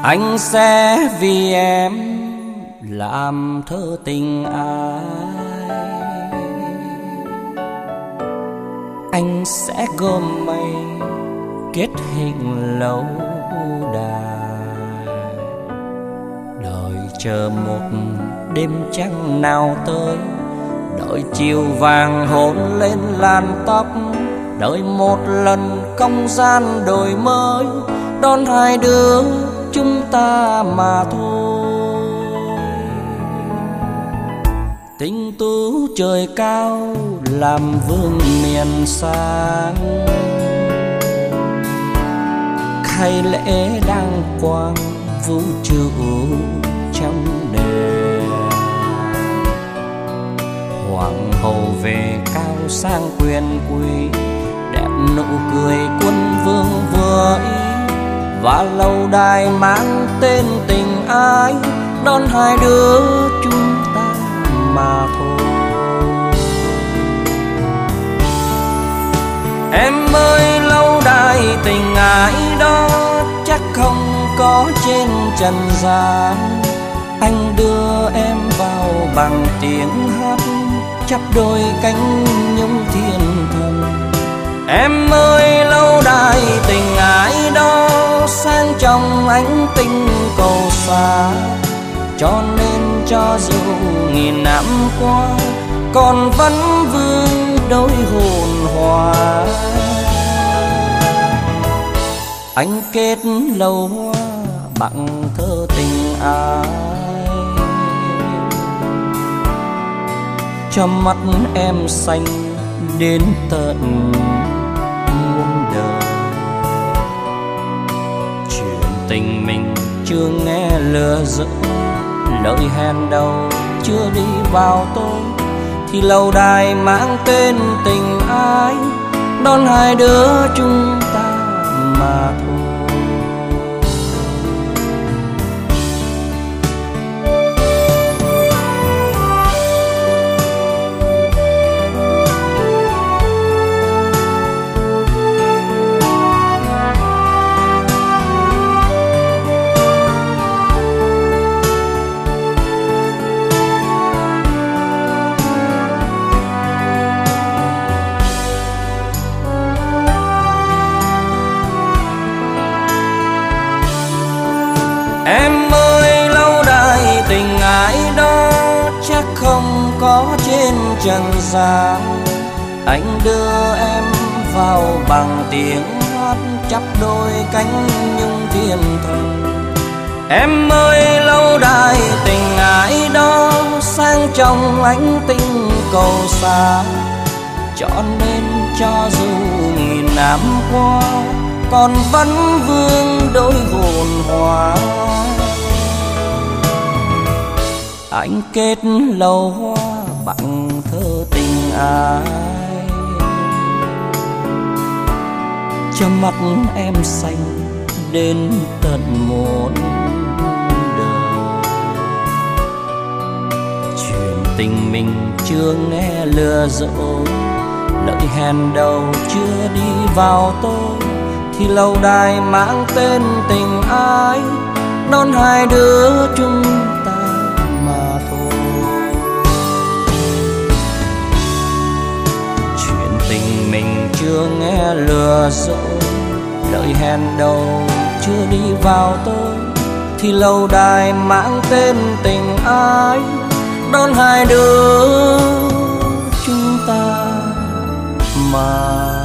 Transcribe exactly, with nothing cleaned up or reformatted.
Anh sẽ vì em làm thơ tình ai. Anh sẽ gom mây kết hình lâu đài, đợi chờ một đêm trăng nào tới, đợi chiều vàng hôn lên làn tóc, đợi một lần không gian đổi mới đón hai đứa chúng ta mà thôi. Tình tú trời cao làm vương miền sang, khai lễ đăng quang vũ trụ trong đèn. Hoàng hậu về cao sang quyền quý, đẹp nụ cười quân vương vừa ý, và lâu đài mang tên tình ái đón hai đứa chúng ta mà thôi. Em ơi, lâu đài tình ái đó chắc không có trên trần gian. Anh đưa em vào bằng tiếng hát chắp đôi cánh nhung thiên thần. Em ơi, lâu đài tình ái đó sang trong ánh tinh cầu xa, cho nên cho dù nghìn năm qua còn vẫn vương đôi hồn hòa. Anh kết lâu hoa bằng thơ tình ai, cho mắt em xanh đến tận muôn đời. Chuyện tình mình chưa nghe lừa dối, lời hẹn đầu chưa đi vào tôi, thì lâu đài mang tên tình ái đón hai đứa chúng ta mà thôi. Em ơi, lâu đài tình ái đó chắc không có trên trần gian. Anh đưa em vào bằng tiếng hát chắp đôi cánh nhung thiên thần. Em ơi, lâu đài tình ái đó sang trong ánh tinh cầu xa, cho nên cho dù nghìn năm qua còn vẫn vương đôi hồn hòa. Anh kết lâu hoa bằng thơ tình ai, cho mắt em xanh đến tận muôn đời. Chuyện tình mình chưa nghe lừa dối, lời hẹn đầu chưa đi vào tôi, thì lâu đài mang tên tình ái đón hai đứa chúng ta mà thôi. Chuyện tình mình chưa nghe lừa dối, lời hẹn đầu chưa đi vào tôi, thì lâu đài mang tên tình ái đón hai đứa chúng ta mà